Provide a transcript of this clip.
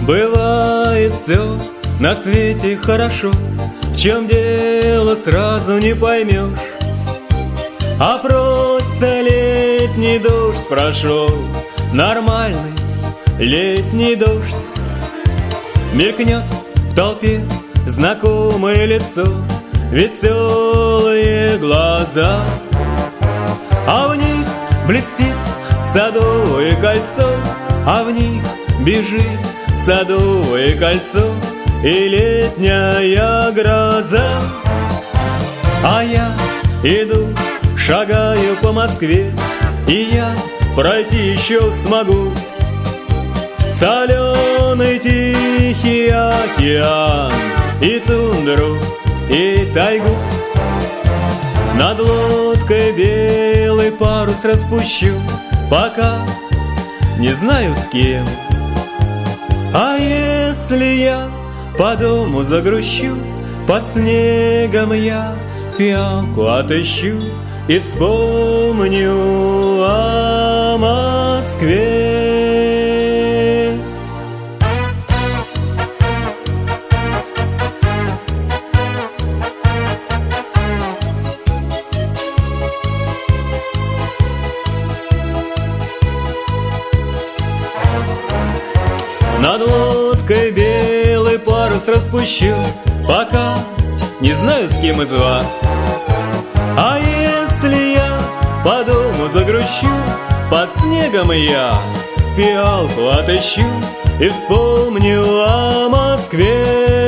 Бывает все на свете хорошо, в чем дело сразу не поймешь. А просто летний дождь прошел, нормальный летний дождь. Мелькнет в толпе знакомое лицо, веселые глаза, а в них блестит садовое кольцо, а в них бежит садовое кольцо и летняя гроза. А я иду, шагаю по Москве, и я пройти еще смогу соленый тихий океан и тундру, и тайгу. Над лодкой белый парус распущу, пока не знаю с кем. А если я по дому загрущу, под снегом я фиалку отыщу и вспомню о Москве. Над лодкой белый парус распущу, пока не знаю, с кем из вас. А если я по дому загрущу, под снегом я фиалку отыщу и вспомню о Москве.